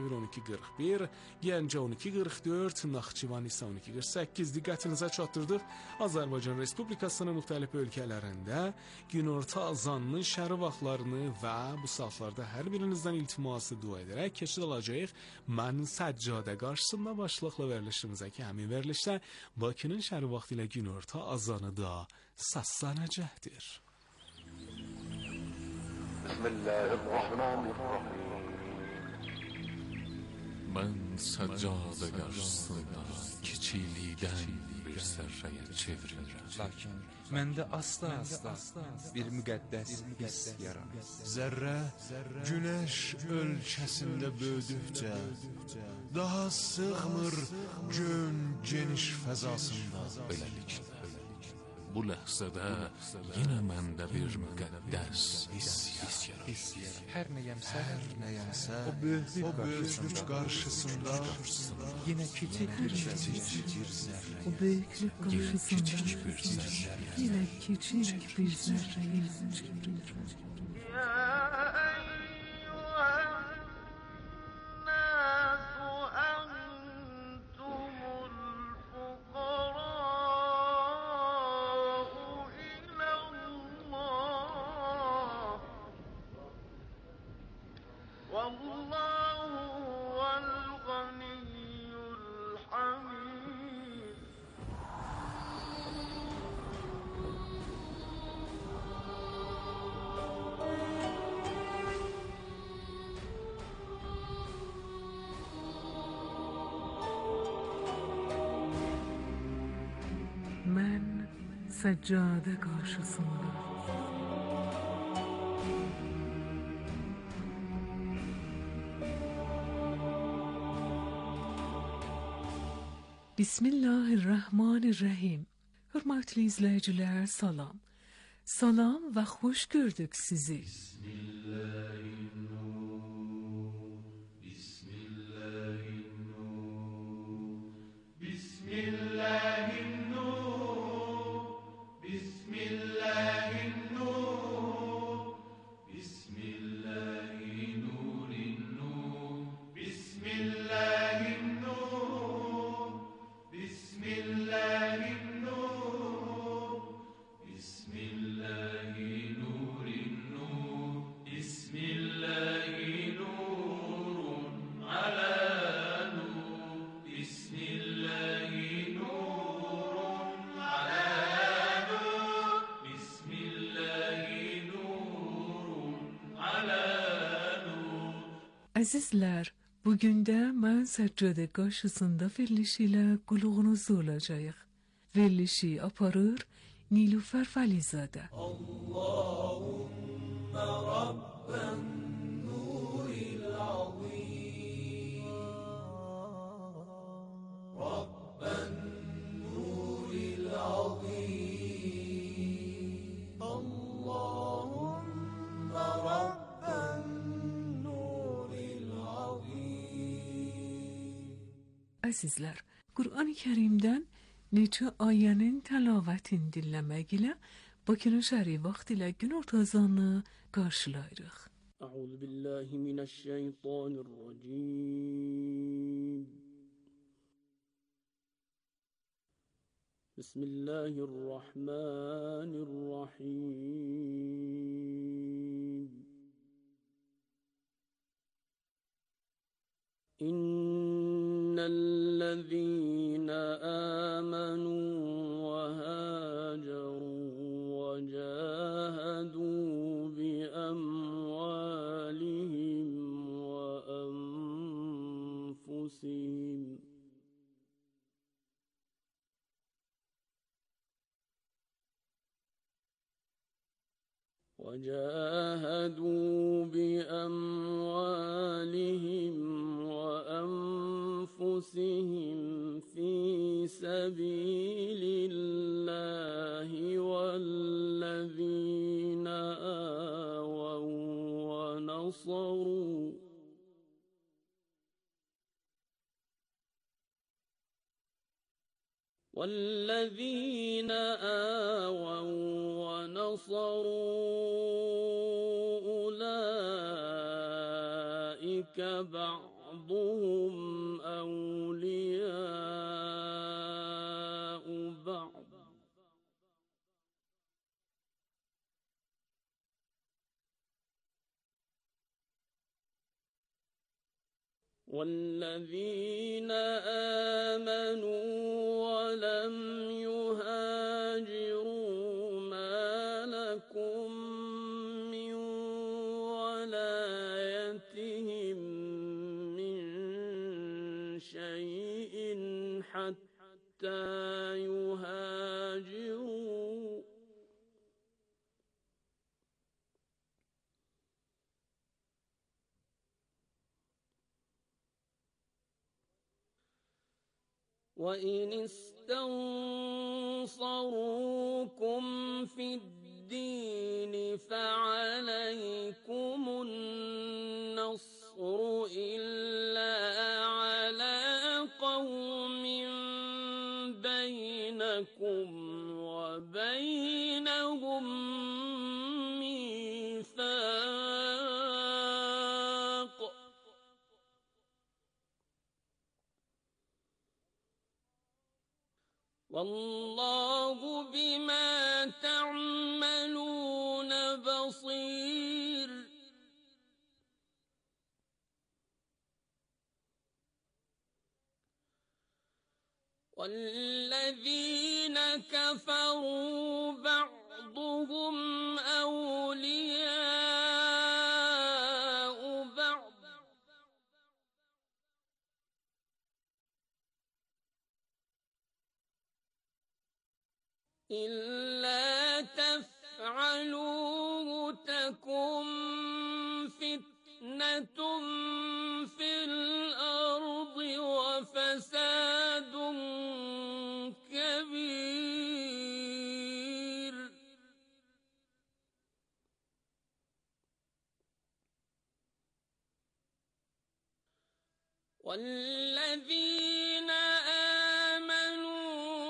1241, Gəncə 1244, Naxçıvan isə 1248. Diqqətinizə çatdırdıq. Azərbaycan Respublikasının müxtəlif ölkələrində günorta azanının şərq vaxtlarını və bu saatlarda hər birinizdən iltiması dua edərək keçid alacağıq. Mən Səccadə qarşısında başlıqla verilişimizə ki, həmin verilişdə Bakının şərq vaxtı ilə günorta azanı da səslənəcəkdir. Bismillahirrahmanirrahim. Mən Səccadə qarşısında kiçiklikdən bir zərrəyə çevrilirəm. Lakin məndə asta-asta bir müqəddəs hiss yaranır. Zərrə günəş ölçəsində böyüdükcə daha sığmır gün geniş fəzasında. Beləliklə, bu ləhzədə yenə məndə bir müqəddəs hiss yaranır. Hər nəyəmsə, o böyüklük qarşısında yenə kiçik bir zərrə. O böyüklük qarşısında yenə kiçik bir zərrəyə çevrilir. Mən Səccadə qarşısında Bismillahirrahmanirrahim. Hörmətli izləyicilər, salam. Salam və xoş gördük sizi. Əzizlər, bugün də mən Səccadə qarşısında verilişi ilə qulluğunuzu olacağıq. Verilişi aparır Nilüfer Vəlizadə. Allahümme Rabben nuril azim, Rabben nuril azim, Allahümme Rabben Əzizlər, Qur'an-ı Kərimdən neçə ayənin təlavətini dinləmək ilə Bakının şəri vaxt ilə günorta azanını qarşılayırıq. Əuzu billahi minəşşeytanirracim. Bismillahirrahmanirrahim. الذين آمنوا وهاجروا وجاهدوا بأموالهم وأنفسهم في سبيل الله والذين آووا ونصروا أولئك بعضهم بعضهم أولياء بعض والذين آمنوا ولم يهاجروا ما لكم من ولايتهم من شيء حتى يهاجروا وإن استنصروكم في الدين فعليكم النصر إلا على قوم بينكم وبينهم ميثاق والله بما تعملون بصير والذين كفروا بعضهم أولياء بعض إلا تفعلوه تكن فتنة في الأرض وفساد كبير والذين آمنوا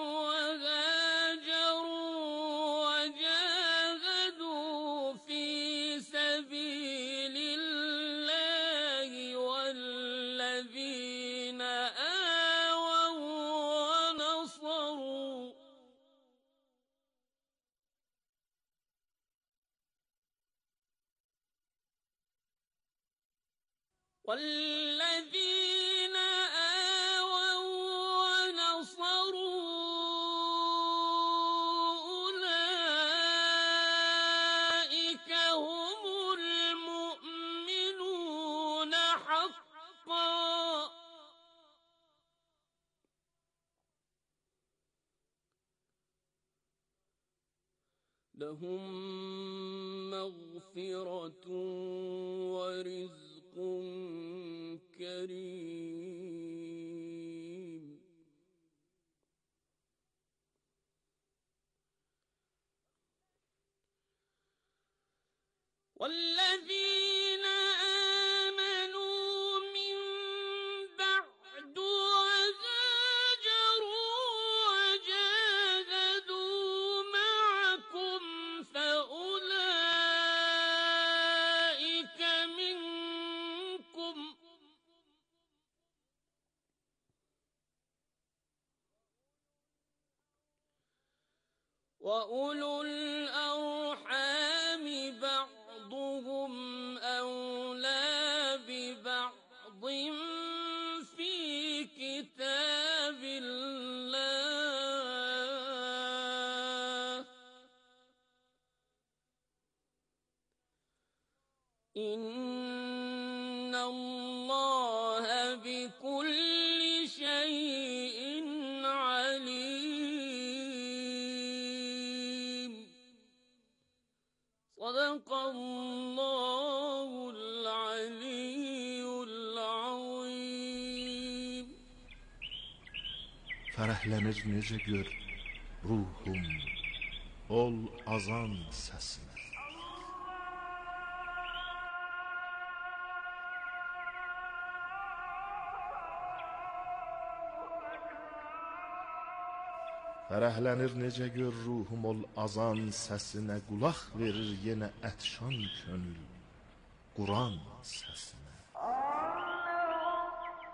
وجاهدوا في سبيل الله والذين آووا ونصروا والذين آووا ونصروا أولئك هم المؤمنون حقا لهم مغفرة ورزق كريم والذين آمنوا من بعد وهاجروا وجاهدوا معكم فأولئك منكم وأولو الأرحام بعضهم أولى ببعض في كتاب الله إن الله بكل شيء عليم صدق الله العلي العظيم Fərəhlənir necə gör ruhum ol azan səsinə. Fərəhlənir necə gör ruhum ol azan səsinə, qulaq verir yenə ətşan könül Quran səsinə.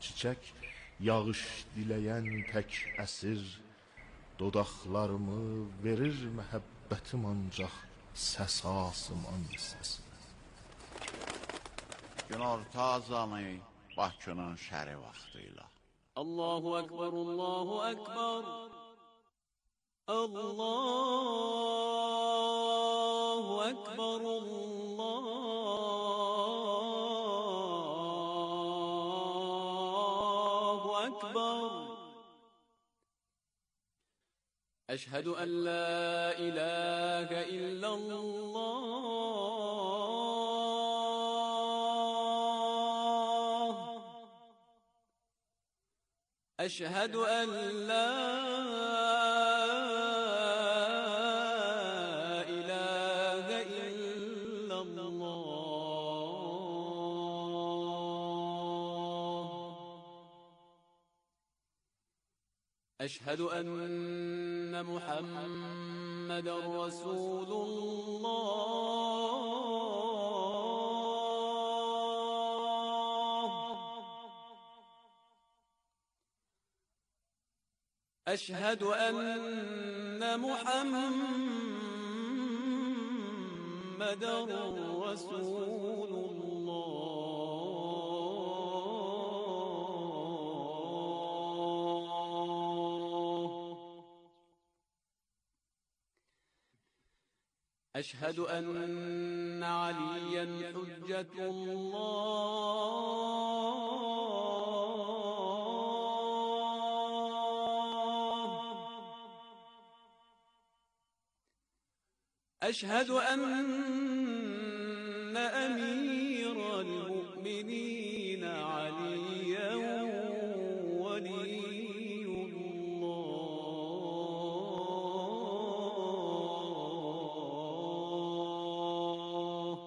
çiçək, yağış diləyən tək əsir, dodaqlarımı verir məhəbbətim ancaq səs asıman səsi. Günorta azanı Bakının şəri vaxtıyla. Allahu Ekber, Allahu Ekber. Allahu Ekber, Allahu Ekber. Eşhedü en la ilahe illallah. Eşhedü en la ilahe illallah. Eşhedü enne Muhammeden Resulullah. Eşhedü enne Muhammeden Resulullah. Eşhedü enne Aliyen Hüccetullah. Eşhedü enne Emirel Mu'minin Aliyen Veliyullah.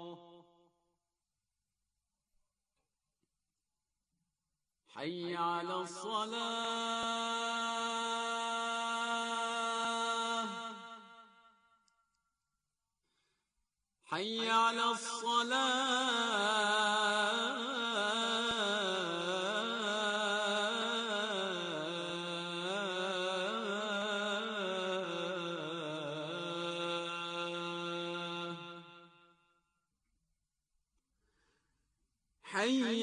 Hayy ale's-salah. Hayy ale's-salah. Hayy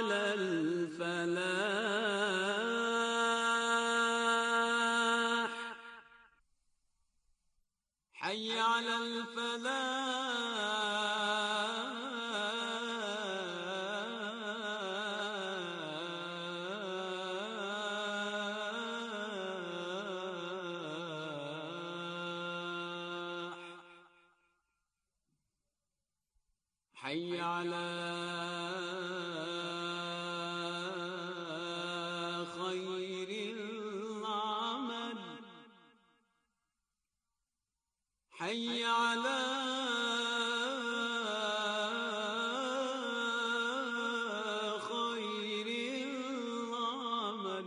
alel-felah. Hayy alel-felah. Hayy ala khayril amal. Hayy ala khayril amal.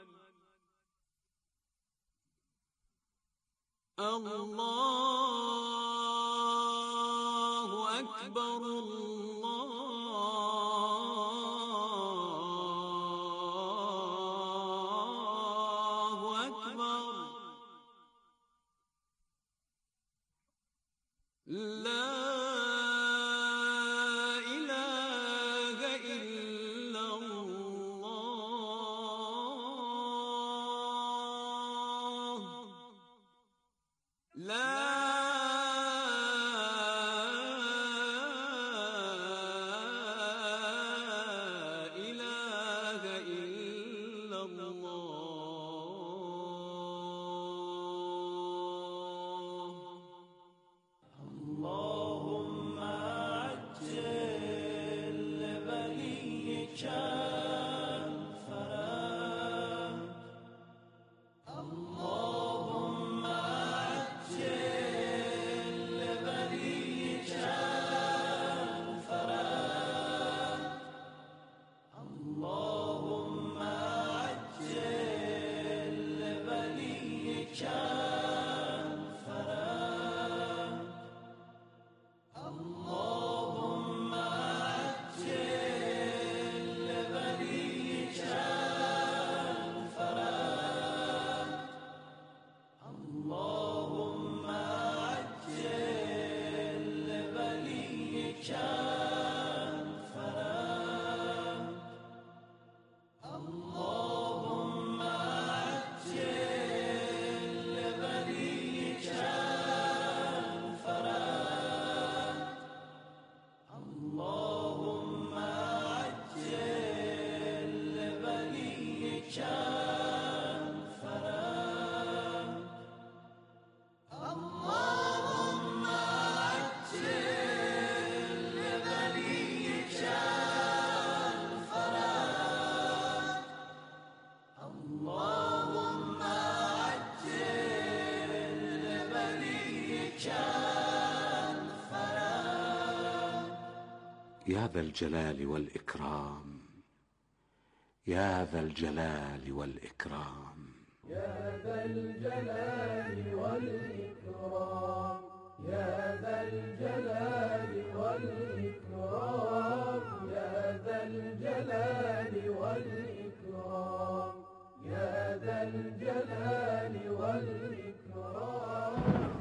Allahu Ekber, Allahu Ekber. La ilahe illallah. La ilahe illallah. Allahümme accel veliyken ferah. Allahümme accel يا ذا الجلال والإكرام يا ذا الجلال والإكرام يا ذا الجلال والإكرام يا ذا الجلال والإكرام يا ذا الجلال والإكرام يا ذا الجلال والإكرام.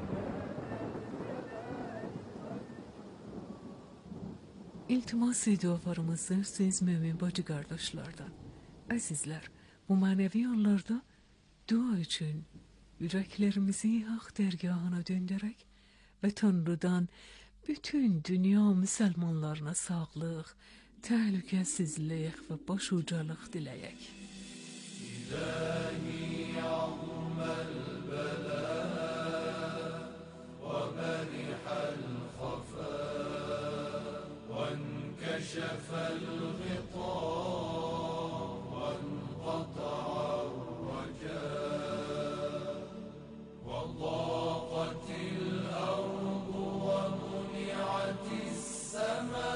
İltimas ediyorlarımızdır siz mümin bacı kardeşlerden. Azizler, bu manevi anlarda dua için yüreklerimizi hak dergahına döndürerek ve Tanrı'dan bütün dünya Müslümanlarına sağlık, tehlikesizlik ve başucalık dileyek. İlahi ya'mel bela ve berihal khafa ve enkeshefel ghita ve enqata'ar raja ve daqatil ardu ve muni'atis sema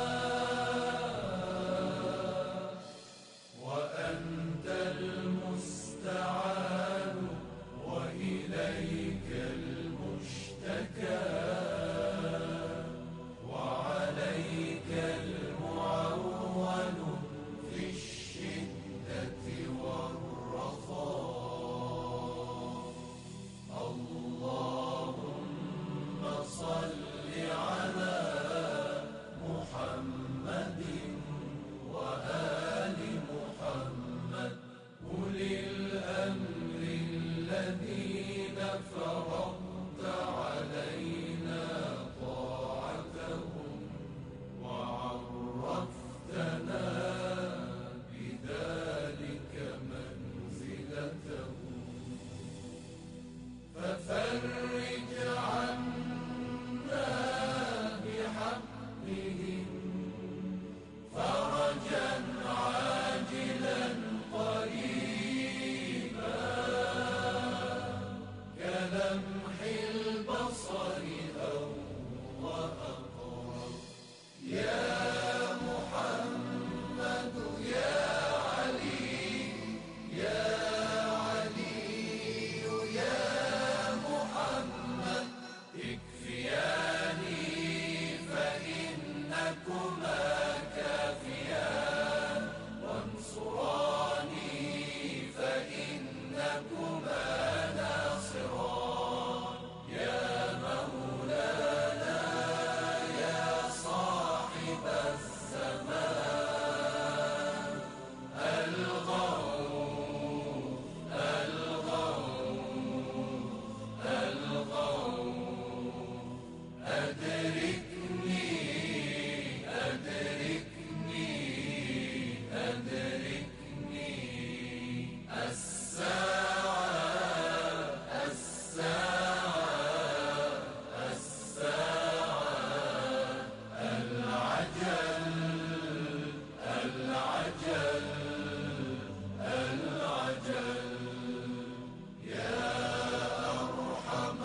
ve entel المستعان وإليك المشتكى وعليك المعول في الشدة والرخاء. اللهم صل على محمد وآل محمد أولي الأمر الذين فرضت علينا طاعتهم وعرفتنا بذلك منزلتهم ففرج عنا بحقهم فرجا عاجلا قريبا كلمح البصر أو وأقرب. يا محمد يا علي يا علي يا محمد اكفياني فإنكما كافيان وانصراني فإنكما ناصران. يا مولانا يا صاحب الزمان الغوث الغوث الغوث أدركني أدركني أدركني الساعة الساعة الساعة العجل العجل العجل. يا أرحم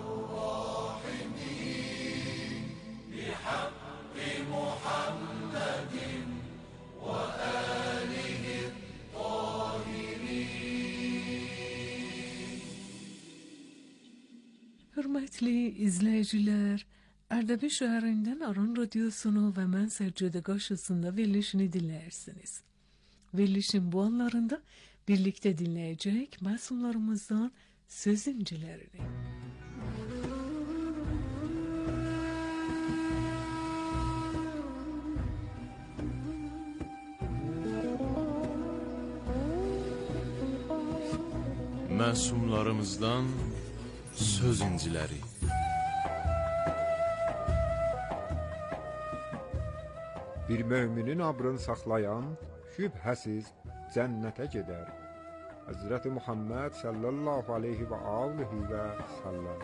الراحمين بحق محمد وآله الطاهرين. Hürmetli izleyiciler, Ardabil şehrinden Aran Radyosunu ve ben Seccade karşısında verilişini dinlersiniz. Verilişin bu anlarında birlikte dinleyecek masumlarımızdan söz incilerini. Məsumlarımızdan söz inciləri. Bir müminin abrını saxlayan şübhəsiz cənnətə gedər. Hazreti Muhammed sallallahu aleyhi ve aleyhi ve sellem.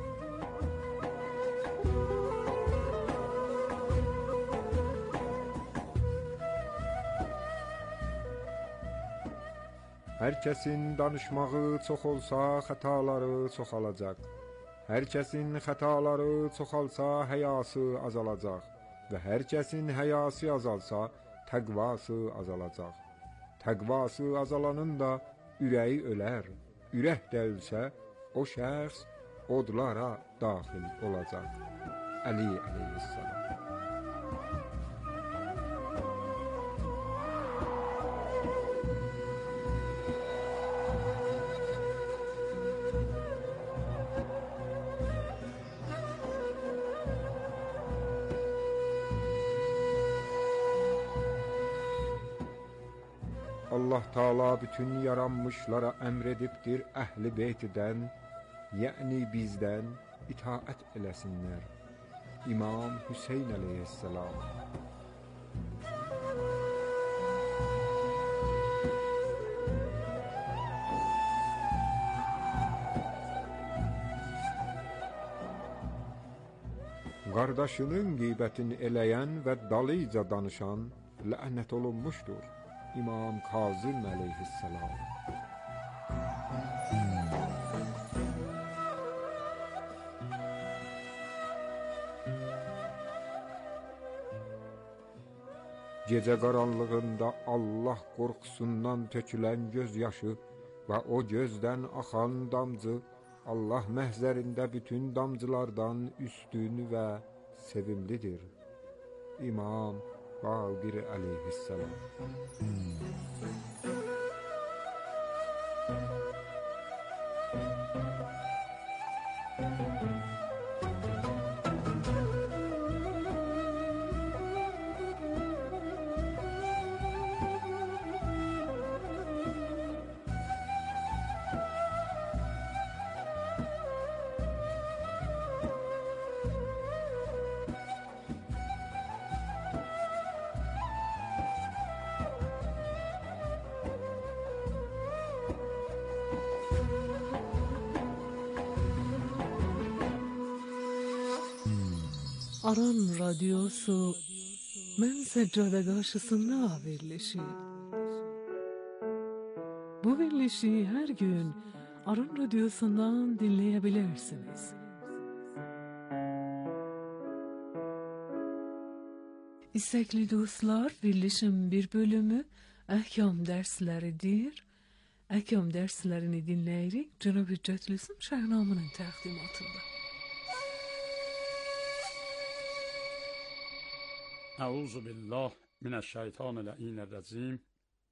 Hər kəsin danışmağı çox olsa xətaları çoxalacaq. Hər kəsin xətaları çoxalsa həyası azalacaq. və hər kəsin həyası azalsa, təqvası azalacaq. Təqvası azalanın da ürəyi ölər. Ürək də ölsə, o şəxs odlara daxil olacaq. Əli əleyhissalam. Allah Taala bütün yaranmışlara əmr edibdir əhli beytdən, yəni bizdən itaət eləsinlər. İmam Hüseyn əleyhissalam. Qardaşının qeybətini eləyən və dalıca danışan lənət olunmuşdur. İmam Kazım əleyhissalam. Gecə qaranlığında Allah qorxusundan tökülən göz yaşı və o gözdən axan damcı Allah məhzərində bütün damcılardan üstün və sevimlidir. İmam Baqir əleyhissalam. Aran Radyosu Mən Səccade qarşısında verilişi. Bu verilişi hər gün Aran Radyosu'ndan dinleyebilirsiniz. İstekli dostlar, verilişin bir bölümü əhkam dərsləridir. Əhkam dərslərini dinləyirik Cənab Hüccətlisin Şəhnamının təqdimatında. Euzu billah mineşşeytanirracim.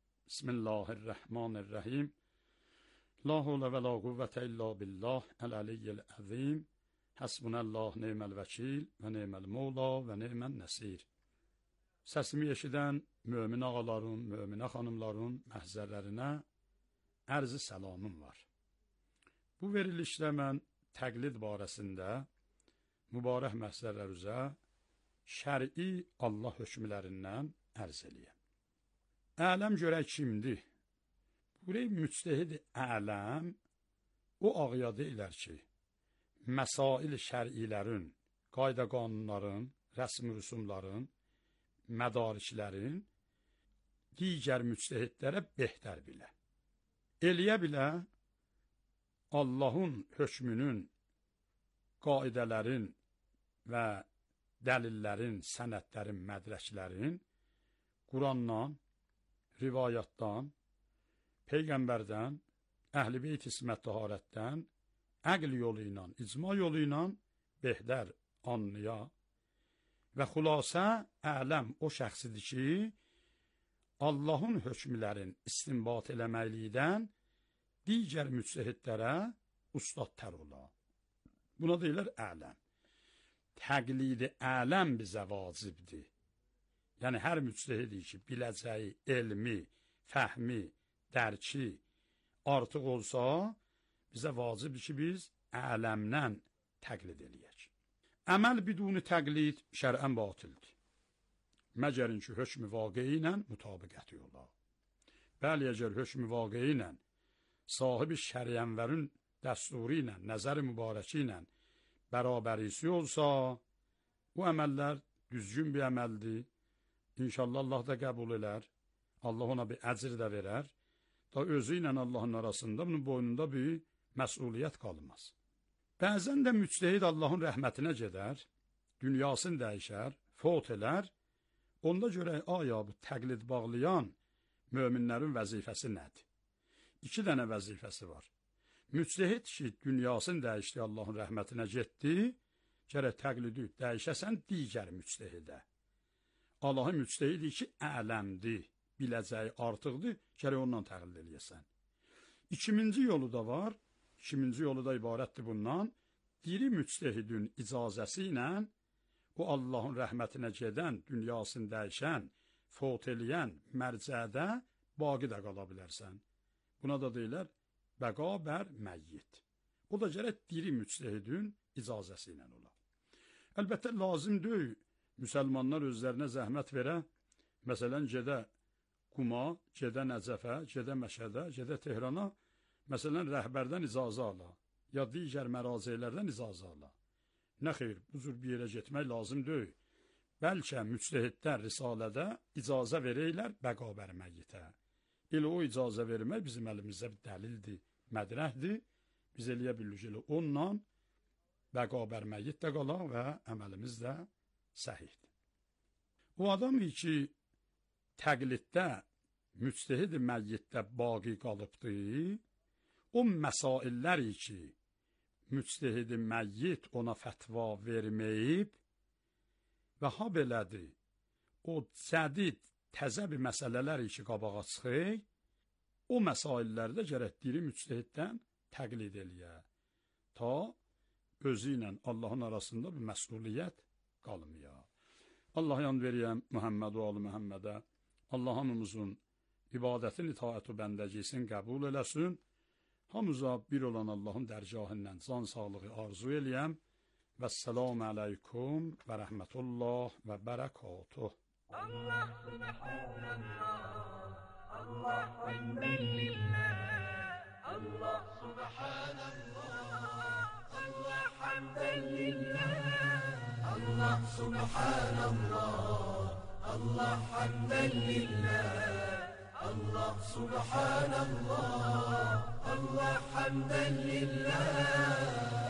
Bismillahirrahmanirrahim. La havle ve la kuvvete illa billah el-aliyyil azim. Hasbunallah ni'mel vekil ve ni'mel mevla ve ni'men nesir. Səsimi eşidən mömin ağaların, möminə xanımların məhzərlərinə ərz-i səlamım var. Bu verilişdə mən təqlid barəsində mübarək məhzərlər üzə şəri Allah hökmlərindən ərz eləyəm. Ələm görək kimdir? Burayı müctehid ələm o ağaya deyilər ki, məsail şər'ilərin, qayda qanunların, rəsm rüsumların, mədariklərin digər müctehidlərə behtər bilə. Eləyə bilə Allahın hökmünün, qaidələrin və dəlillərin, sənədlərin, mədrəklərin Qurandan, rivayatdan, Peyğəmbərdən, Əhl-i Beyt İsmət Taharətdən, əql yolu ilə, icma yolu ilə behdər anlıya və xülasə ələm o şəxsidir ki, Allahın hökmlərin istinbat eləməklikdən digər müctehidlərə ustadtər ola. Buna deyilər ələm. Təqlid-i ələm bizə vacibdir. Yəni, hər müctehidi ki, biləcəyi, elmi, fəhmi, dərki artıq olsa, bizə vacibdir ki, biz ələmdən təqlid eləyək. Əməl biduni təqlid şərən batildir. Məgərin ki, hökm-i vaqei ilə mütabiqəti ola. Bəli, əgər hökm-i vaqei ilə, sahibi şəriənvərin dəsturu ilə, nəzər-i mübarəki ilə bərabərisi olsa, bu əməllər düzgün bir əməldir. İnşallah Allah da qəbul elər. Allah ona bir əcr də verər. Da özü ilə Allahın arasında bunun boynunda bir məsuliyyət qalmaz. Bəzən də müctehid Allahın rəhmətinə gedər, dünyasını dəyişər, fot elər, onda görək aya bu təqlid bağlayan möminlərin vəzifəsi nədir? 2 dənə vəzifəsi var. Müctəhid ki, dünyasını dəyişdi, Allahın rəhmətinə getdi, gərək təqlidi dəyişəsən digər müctəhidə. Allahın müctəhidi ki, ələmdir, biləcəyi artıqdır, gərək ondan təqlid eləyəsən. 2-ci yolu da var, 2-ci yolu da ibarətdir bundan, diri müctəhidin icazəsi ilə o Allahın rəhmətinə gedən, dünyasını dəyişən, fot eləyən mərcədə baqi də qala bilərsən. Buna da deyilər, bəqa bər məyyit. O da gərək diri müctəhidin icazəsi ilə ola. Əlbəttə, lazım deyil, müsəlmanlar özlərinə zəhmət verə, məsələn, gedə Quma, gedə Nəcəfə, gedə Məşədə, gedə Tehrana, məsələn, rəhbərdən icazə ala, ya digər mərazeylərdən icazə ala. Nə xeyr, bu cür bir yerə getmək lazım deyil. Bəlkə müctəhidlər risalədə icazə verəylər bəqa bər məyyitə. Elə o icazə vermək bizim əlimizdə bir dəlildir, mədrəhdir. Biz eləyə bilirik elə onunla bəqa bər məyyit də qala və əməlimiz də səhihdir. O adam ki, təqliddə, müctəhid məyyitdə baqi qalıbdır, o məsaillər ki, müctəhid məyyit ona fətva verməyib və ha belədir, o cədid, təzə bir məsələlər ki, qabağa çıxır, o məsaillərdə gərək diri müctəhiddən təqlid eləyə. Ta özü ilə Allahın arasında bir məsuliyyət qalmaya. Allah yan veriyəm Muhammed və Ali Muhammedə. Allah hamımızın ibadətin, itaəti bəndəcisini qəbul eləsin. Hamıza bir olan Allahın dərgahından can sağlığı arzu eləyəm. Vəssalamu aleykum və rəhmətullah və bərəkatuh. Allah subhanallah, Allah hamdən lillah, Allah subhanallah, Allah hamdən lillah, Allah subhanallah, Allah hamdən lillah, Allah subhanallah, Allah hamdən lillah.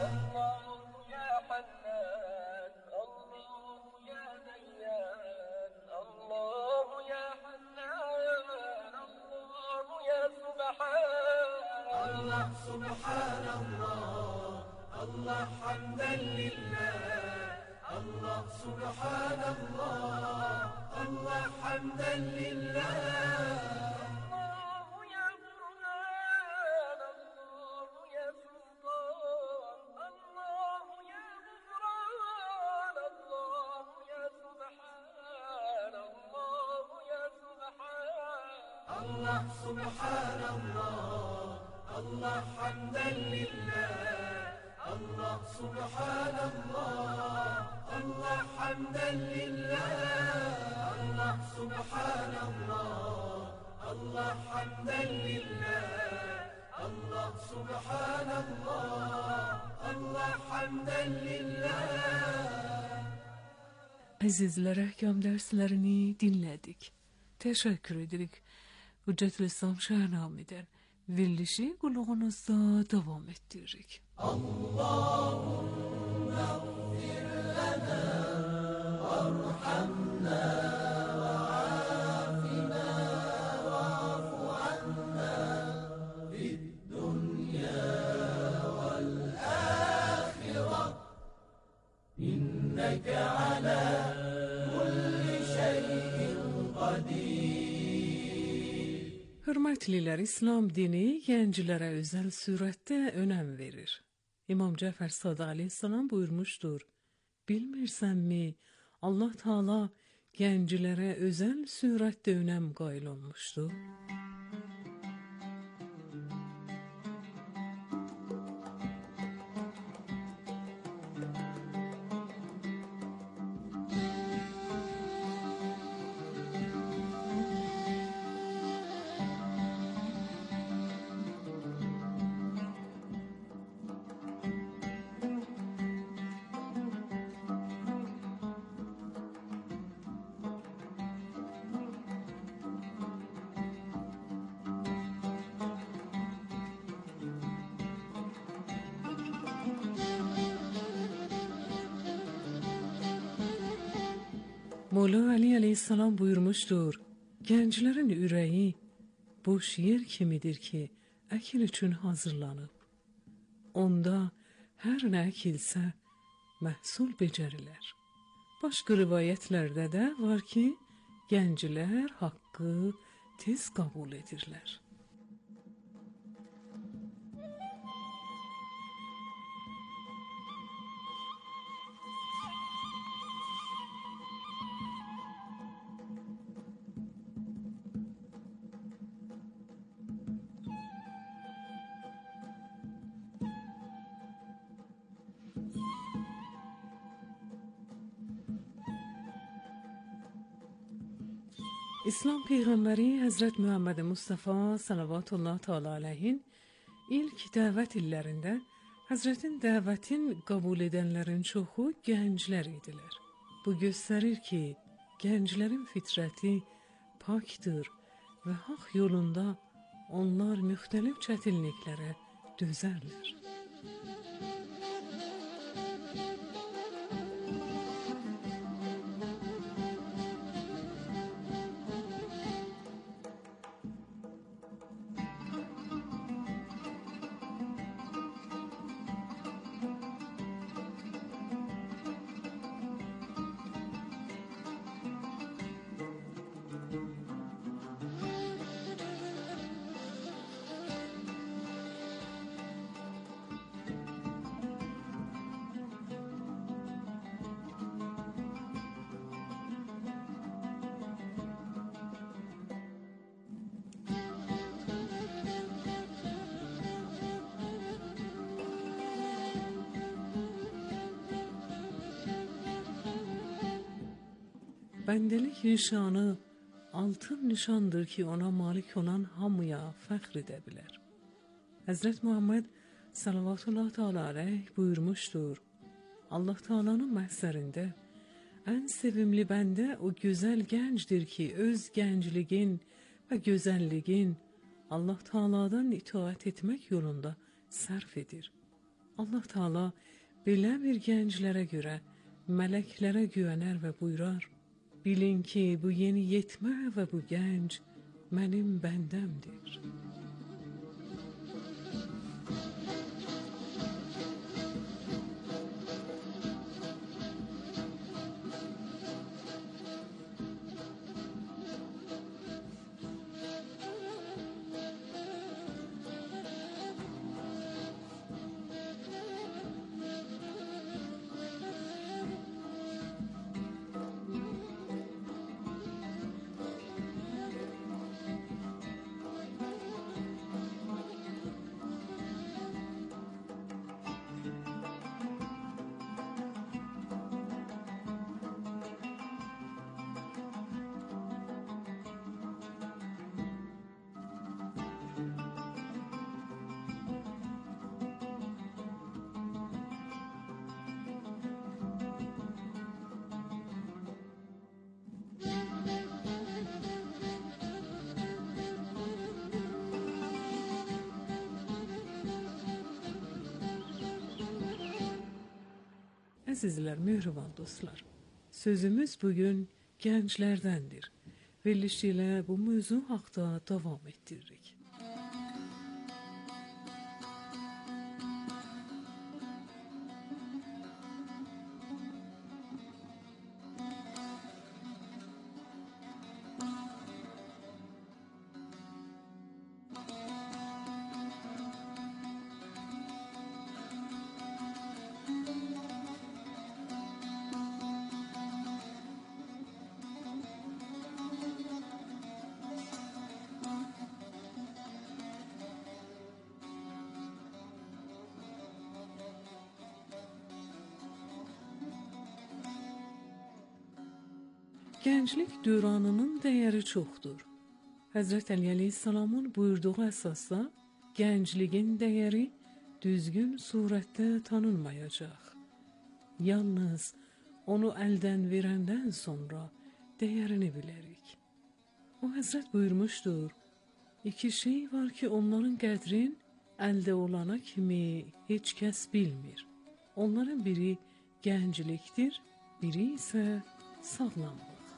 Allah subhanallah, Allah hamdən lillah, Allah subhanallah, Allah hamdən lillah. Allahu ya Qur'an, Allahu ya Sultan, Allahu ya Ghufran, Allahu ya Subhan, Allahu ya Subhan. Allah subhanallah, Allah hamdən lillah, Allah subhanallah, Allah hamdən lillah, Allah subhanallah, Allah hamdən lillah, Allah subhanallah, Allah hamdən lillah. Əzizlər, əhkam dərslərini dinlədik. Təşəkkür edirik. Hüccətül İslam Şəhnamidən verilişi qulağınızda davam etdiririk. Allahümme gfir lana varhamna ve afina ve afu anna fid dunya vel ahireh inneke ala kulli şeyin qadir. Hörmətlilər, İslam dini gənclərə özəl surətdə önəm verir. İmam Cəfər Sadiq Əleyhisselam buyurmuşdur: Bilmirsənmi, Allah Taala gənclərə özəl surətdə önəm qail olmuşdur. Mola Ali aleyhissalam buyurmuşdur, gənclərin ürəyi boş yer kimidir ki, əkil üçün hazırlanıb. Onda hər nə əkilsə, məhsul becərilər. Başqa rivayətlərdə də var ki, gənclər haqqı tez qəbul edirlər. İslam Peyğəmbəri Həzrət Muhammed Mustafa sallallahu teala aleyhin ilk dəvət illərində Həzrətin dəvətin qəbul edənlərin çoxu gənclər idilər. Bu göstərir ki, gənclərin fitrəti pakdır və haqq yolunda onlar müxtəlif çətinliklərə dözərlər. Bəndəlik nişanı altın nişandır ki, ona malik olan hamıya fəxr edə bilər. Həzrət Muhammed sallallahu teala aleyh buyurmuşdur, Allah Teala'nın məhzərində ən sevimli bəndə o gözəl gəncdir ki, öz gəncliğin və gözəlliğin Allah Teala'dan itaat etmək yolunda sərf edir. Allah Teala belə bir gənclərə görə mələklərə güvənər və buyurar, bilin ki, bu yeni yetmə və bu gənc mənim bəndəmdir. Əzizlər, möhriban dostlar, sözümüz bugün gənclərdəndir. Verilişi ilə bu mövzu haqda davam etdiririk. Gənclik dövrünün dəyəri çoxdur. Həzrət Əli əleyhissalamın buyurduğu əsasda gəncliyin dəyəri düzgün surətdə tanınmayacaq. Yalnız onu əldən verəndən sonra dəyərini bilərik. O Həzrət buyurmuşdur, iki şey var ki, onların qədrin əldə olana kimi heç kəs bilmir. Onların biri gənclikdir, biri isə sağlamlıq.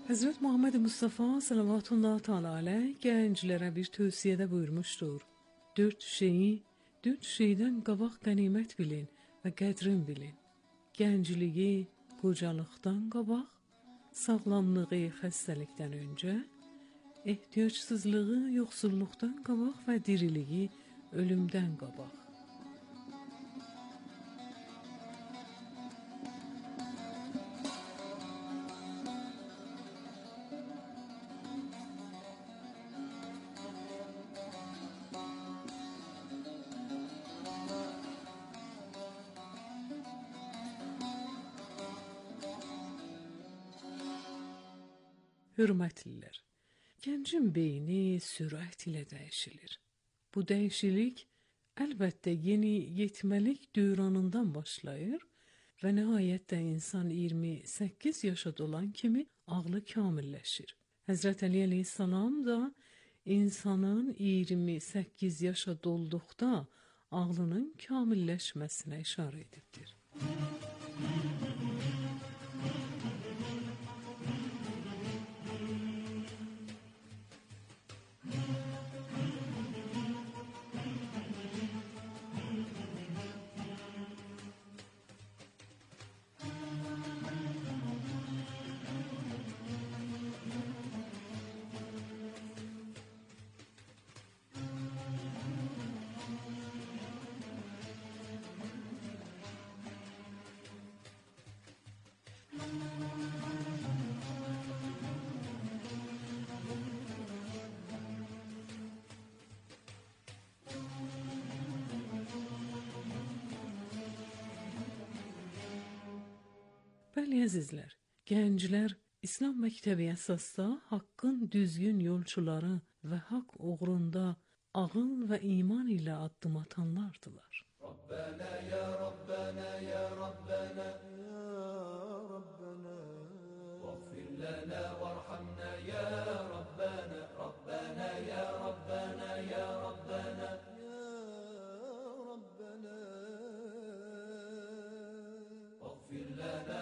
Həzrət Muhammed Mustafa sallallahu teala aleyh gənclərə bir tövsiyədə buyurmuşdur. Dörd şeydən qabaq qənimət bilin və qədrin bilin. Gəncliyi qocalıqdan qabaq, sağlamlığı xəstəlikdən öncə, ehtiyacsızlığı yoxsulluqdan qabaq və diriliyi ölümdən qabaq. Hörmətlilər, gəncin beyni sürət ilə dəyişilir. Bu dəyişiklik əlbəttə yeni yetməlik dövranından başlayır və nəhayət də insan 28 yaşa dolan kimi ağlı kamilləşir. Həzrət Əli əleyhissalam da insanın 28 yaşa dolduqda ağlının kamilləşməsinə işarə edibdir. Bəli əzizlər, gənclər İslam məktəbi əsasda haqqın düzgün yolçuları və haqq uğrunda ağıl və iman ilə addım atanlardılar. Rabbana ya Rabbana ya Rabbana ya Rabbana Vaghfir lana warhamna ya Rabbana Rabbana ya Rabbana ya Rabbana ya Rabbana Vaghfir lana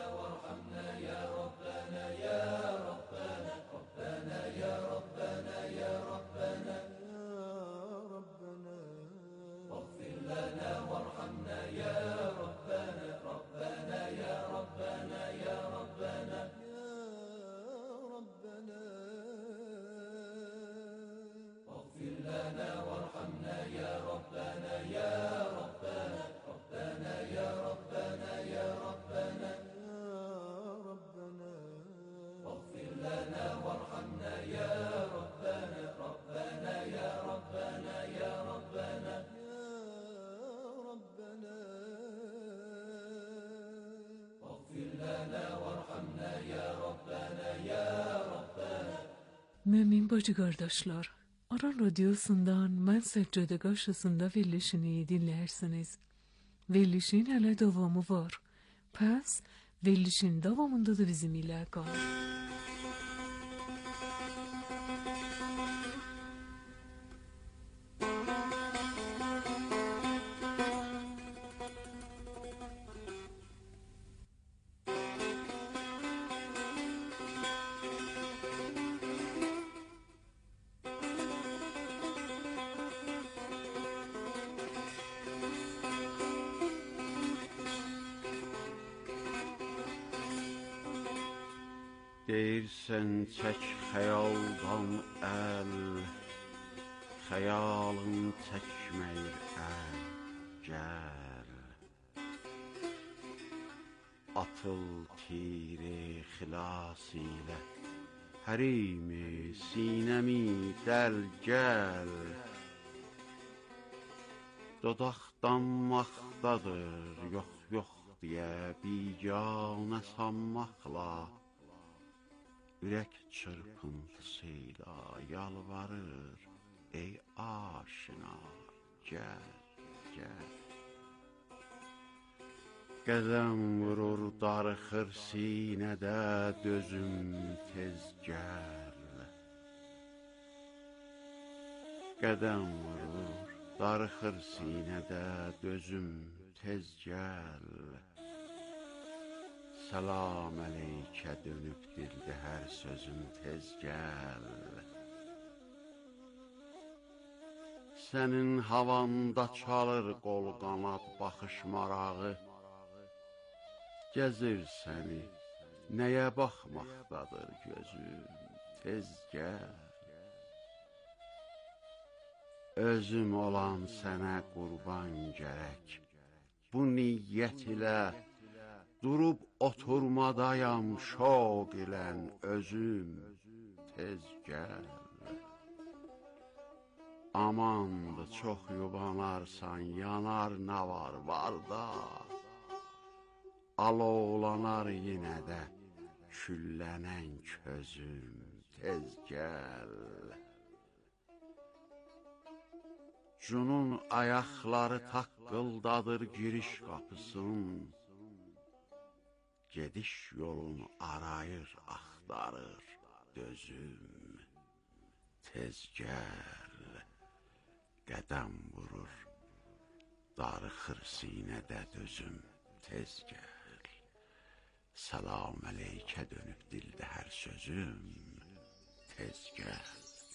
Mümin bacı qardaşlar, Aran Radyosu'ndan mən Səccədə qarşısında verilişini dinləyirsiniz. Verilişin hələ davamı var. Pəs, verilişin davamında da bizim ilə qalın. Deyirsən çək xəyaldan əl, xəyalın çəkməyir əl, gəl. Atıl tiri xilas ilə, hərimi sinəmi dəl gəl. Dodaqdan maqdadır, yox deyə biganə sanmaqla, ürək çırpıntısıyla yalvarır, ey aşina, gəl, gəl. Qədəm vurur, darıxır sinədə, dözüm tez gəl. Qədəm vurur, darıxır sinədə, dözüm tez gəl. Salam əleykə dönüb dildi hər sözüm tez gəl. Sənin havanda çalır qol qanad baxış marağı. Gəzir səni, nəyə baxmaqdadır gözüm tez gəl. Özüm olan sənə qurban gərək. Bu niyyət ilə durub oturmadayam şoq ilən özüm tez gəl. Amandır çox yubanarsan, yanar nə var da. Alovlanar yenə də küllənən közüm tez gəl. Cunun ayaqları taqqıldadır giriş qapısın. Gediş yolunu arayır, axtarır dözüm tez gəl. Qədəm vurur, darıxır sinədə dözüm tez gəl. Salam əleykə dönüb dildə hər sözüm tez gəl.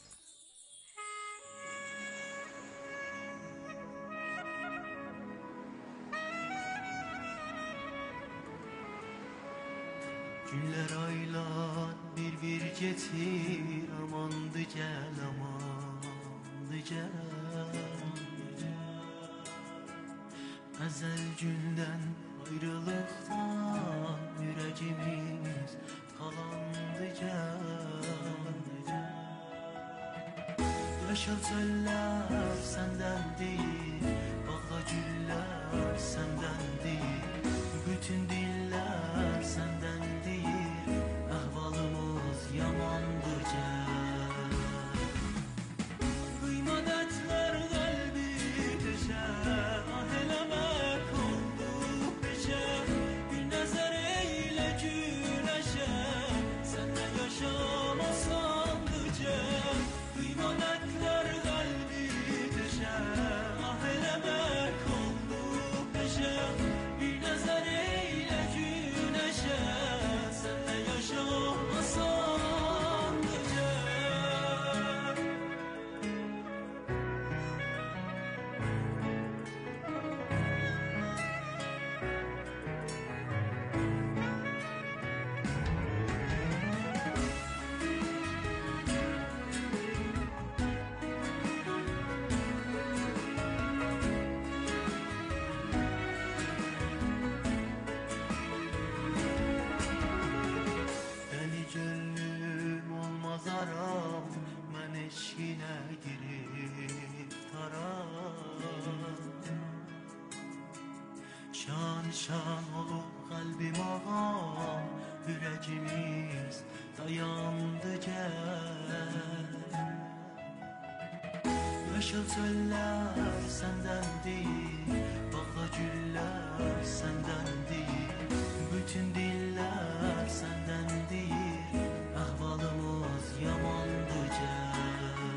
Günlər aylar bir getir, amandı gəl, amandı gəl. Əzəl gündən ayrılıqdan ürəyimiz talandı gəl. Yaşıl çöllər səndəndir, bağda güllər səndəndir. Bütün dillər səndəndir, əhvalımız yamandır gəl. Qıymadətlər qəlbi düşər, ah eləmək oldu peşər. Bir nəzər eylə güləşər, sənlə yaşamasandı gəl. Qıymadətlər qəlbi düşər, ah eləmək oldu peşər. Bir nəzər eylə güləşər, sənlə yaşamasandı gəl. Deli gönlüm olmaz aram, mən eşkinə giriftaram. Şan olub qəlbim ağam, ürəyimiz dayandı gəl. Yaşıl çöllər səndəndir, bağda güllər səndəndir. Bütün dillər səndəndir, əhvalımız yamandı gəl.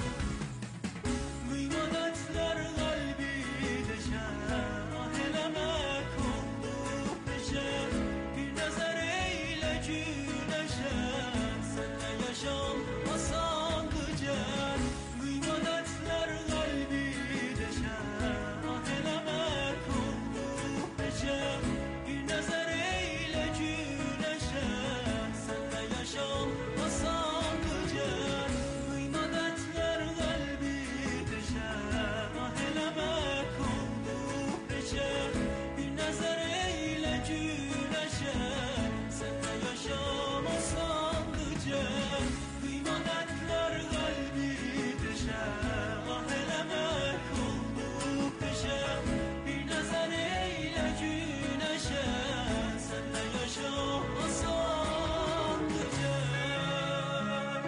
Qıymadətlər qəlbi deşər, ah eləmək oldu peşər. Bir nəzər eylə güləşər, sənlə yaşamasandı gəl. Qıymadətlər qəlbi deşər, ah eləmək oldu peşər. Bir nəzər eylə güləşər, sənlə yaşamasandı gəl. Qıymadətlər qəlbi deşər, ah eləmək oldu peşər. Bir nəzər eylə güləşər, sənlə yaşamasandı gəl. Qıymadətlər qəlbi deşər, ah eləmək oldu peşər. Bir nəzər eylə güləşər, sənlə yaşamasandı gəl.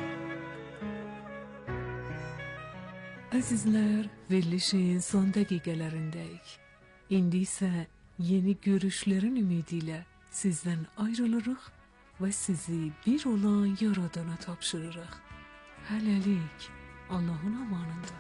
Əzizlər, verilişin son dəqiqələrindəyik. İndi isə yeni görüşlərin ümidi ilə sizdən ayrılırıq və sizi bir olan Yaradana tapşırırıq. Hələlik, Allahın amanında.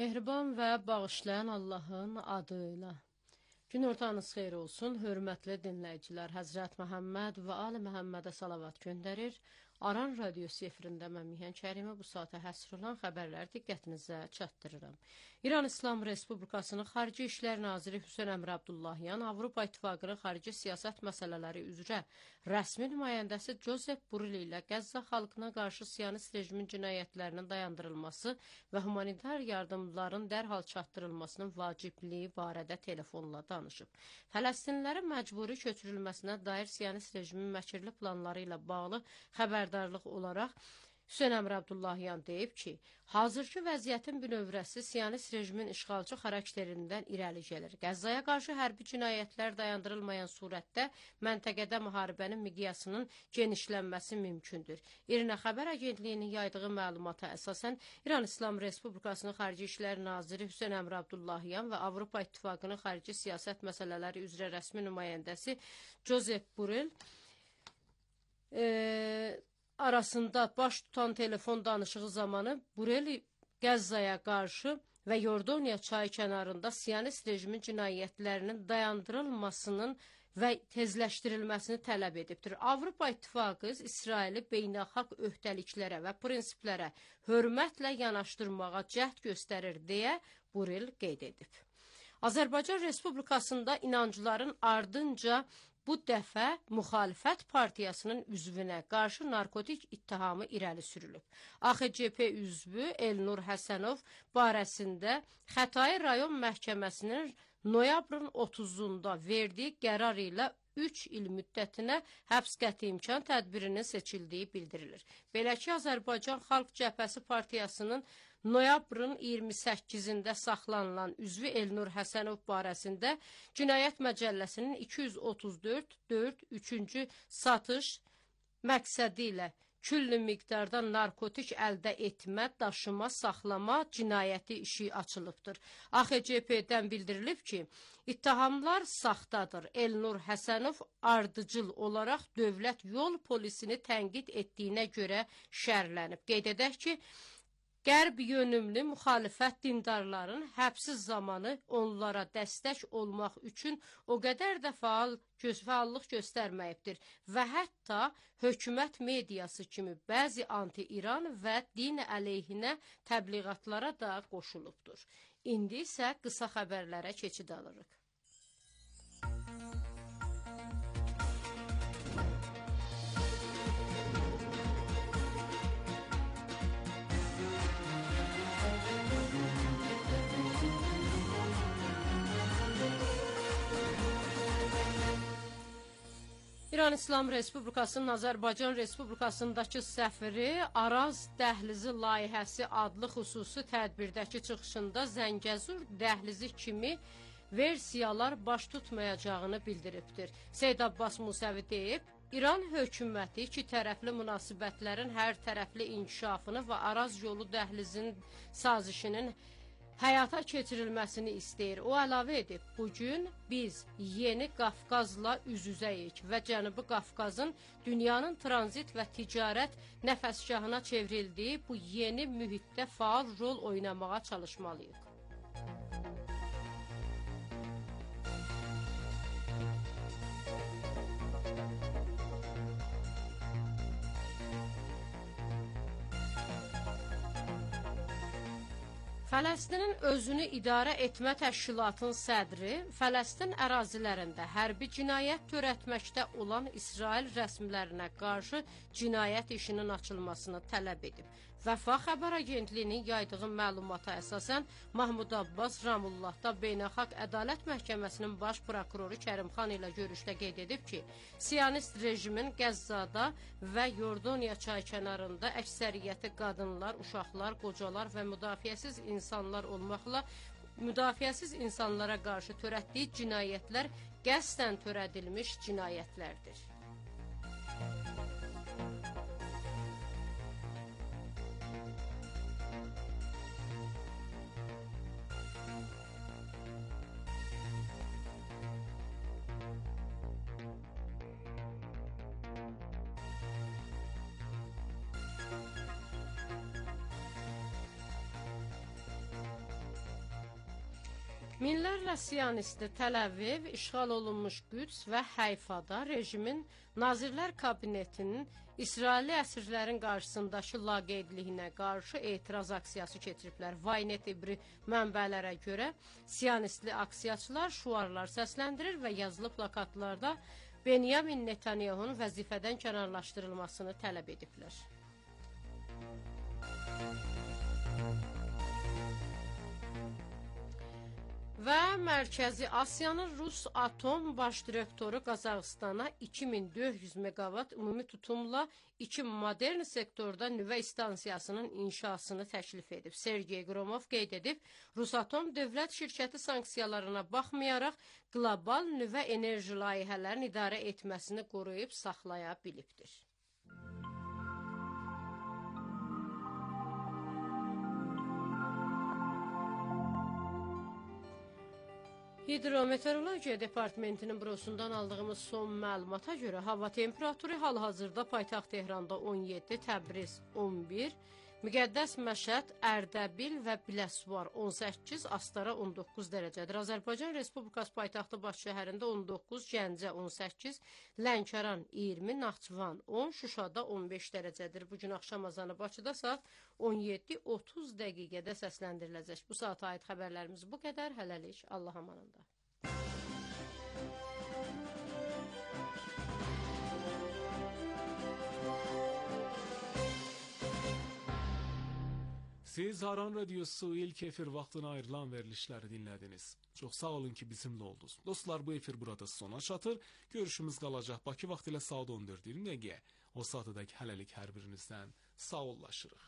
Mehriban və bağışlayan Allahın adıyla. Gün ortanız xeyir olsun, hörmətli dinləyicilər. Həzrət Məhəmməd və Ali Məhəmmədə salavat göndərir. Aran radiosu efirində mən Mihan Kərimə bu saata həsr olan xəbərləri diqqətinizə çatdırıram. İran İslam Respublikasının Xarici İşlər Naziri Hüseyn Əmr Abdullahyan Avropa İttifaqının xarici siyasət məsələləri üzrə rəsmi nümayəndəsi Josep Borrell ilə Qəzza xalqına qarşı Siyonist rejimin cinayətlərinin dayandırılması və humanitar yardımların dərhal çatdırılmasının vacibliyi barədə telefonla danışıb. Fələstinlilərin məcburi köçürülməsinə dair Siyonist rejimin məkirli planları ilə bağlı xəbərdarlıq olaraq Hüseyn Əmr Abdullahyan deyib ki, hazırki vəziyyətin bünövrəsi Siyonist rejimin işğalçı xarakterindən irəli gəlir. Qəzzaya qarşı hərbi cinayətlər dayandırılmayan surətdə məntəqədə müharibənin miqyasının genişlənməsi mümkündür. İRNA xəbər agentliyinin yaydığı məlumata əsasən İran İslam Respublikasının Xarici İşlər Naziri Hüseyn Əmr Abdullahyan və Avropa İttifaqının xarici siyasət məsələləri üzrə rəsmi nümayəndəsi Josep Borrell arasında baş tutan telefon danışığı zamanı Borrell Qəzzaya qarşı və Yordaniya çayı kənarında Siyonist rejimin cinayətlərinin dayandırılmasının və tezləşdirilməsini tələb edibdir. Avropa İttifaqı İsraili beynəlxalq öhdəliklərə və prinsiplərə hörmətlə yanaşdırmağa cəhd göstərir deyə Borrell qeyd edib. Azərbaycan Respublikasında inancıların ardınca bu dəfə müxalifət partiyasının üzvünə qarşı narkotik ittihamı irəli sürülüb. AXCP üzvü Elnur Həsənov barəsində Xətai rayon məhkəməsinin noyabrın 30-da verdiyi qərar ilə 3 il müddətinə həbs qəti imkan tədbirinin seçildiyi bildirilir. Belə ki, Azərbaycan Xalq Cəbhəsi Partiyasının noyabrın 28-də saxlanılan üzvü Elnur Həsənov barəsində Cinayət Məcəlləsinin 234.4.3-cü satış məqsədi ilə küllü miqdarda narkotik əldə etmə, daşıma, saxlama cinayəti işi açılıbdır. AXCP-dən bildirilib ki, ittihamlar saxtadır. Elnur Həsənov ardıcıl olaraq dövlət yol polisini tənqid etdiyinə görə şərlənib. Qeyd edək ki, Qərb yönümlü müxalifət dindarların həbsi zamanı onlara dəstək olmaq üçün o qədər də fəallıq göstərməyibdir və hətta hökumət mediası kimi bəzi anti-İran və din əleyhinə təbliğatlara da qoşulubdur. İndi isə qısa xəbərlərə keçid alırıq. İran İslam Respublikasının Azərbaycan Respublikasındakı səfiri Araz Dəhlizi layihəsi adlı xüsusi tədbirdəki çıxışında Zəngəzur dəhlizi kimi versiyalar baş tutmayacağını bildiribdir. Seyid Abbas Musəvi deyib, İran hökuməti iki tərəfli münasibətlərin hər tərəfli inkişafını və Araz yolu dəhlizinin sazişinin həyata keçirilməsini istəyir. O əlavə edib, bugün biz Yeni Qafqazla üz-üzəyik və Cənubi Qafqazın dünyanın tranzit və ticarət nəfəsgahına çevrildiyi bu yeni mühitdə faal rol oynamağa çalışmalıyıq. Fələstinin özünü idarə etmə təşkilatının sədri Fələstin ərazilərində hərbi cinayət törətməkdə olan İsrail rəsmilərinə qarşı cinayət işinin açılmasını tələb edib. Vəfa xəbər agentliyinin yaydığı məlumata əsasən Mahmud Abbas Ramullahda Beynəlxalq Ədalət Məhkəməsinin baş prokuroru Kərimxan ilə görüşdə qeyd edib ki, Siyonist rejimin Qəzzada və Yordaniya çay kənarında əksəriyyəti qadınlar, uşaqlar, qocalar və müdafiəsiz insanlar olmaqla müdafiəsiz insanlara qarşı törətdiyi cinayətlər qəsdən törədilmiş cinayətlərdir. Minlərlə siyonisti Təl-Əviv, işğal olunmuş Qüds və Hayfada rejimin Nazirlər Kabinetinin İsrailli əsirlərin qarşısındakı laqeydliyinə qarşı etiraz aksiyası keçiriblər. Ynet ibri mənbələrə görə siyonistli aksiyaçılar şuarlar səsləndirir və yazılı plakatlarda Benyamin Netanyahun vəzifədən kənarlaşdırılmasını tələb ediblər. Və Mərkəzi Asiyanın Rus Atom Baş Direktoru Qazaxıstana 2400 megavat ümumi tutumla 2 modern sektorda nüvə istansiyasının inşasını təklif edib. Sergey Gromov qeyd edib, Rusatom dövlət şirkəti sanksiyalarına baxmayaraq qlobal nüvə enerji layihələrini idarə etməsini qoruyub saxlaya bilibdir. Hidrometeorologiya Departamentinin bürosundan aldığımız son məlumata görə hava temperaturu hal-hazırda paytaxt Tehranda 17, Təbriz 11, Müqəddəs Məşəd, Ərdəbil və Biləsuvar 18, Astara 19 dərəcədir. Azərbaycan Respublikası paytaxtı Baş şəhərində 19, Gəncə 18, Lənkəran 20, Naxçıvan 10, Şuşada 15 dərəcədir. Bugün axşam azanı Bakıda saat 17:30 dəqiqədə səsləndiriləcək. Bu saata aid xəbərlərimiz bu qədər. Hələlik Allah amanında. Siz Aran Radyosu ilk efir vaxtına ayrılan verilişləri dinlədiniz. Çox sağ olun ki bizimlə oldunuz. Dostlar, bu efir burada sona çatır. Görüşümüz qalacaq Bakı vaxtı ilə saat 14:20 dəqiqə. O saatadək hələlik hər birinizdən sağollaşırıq.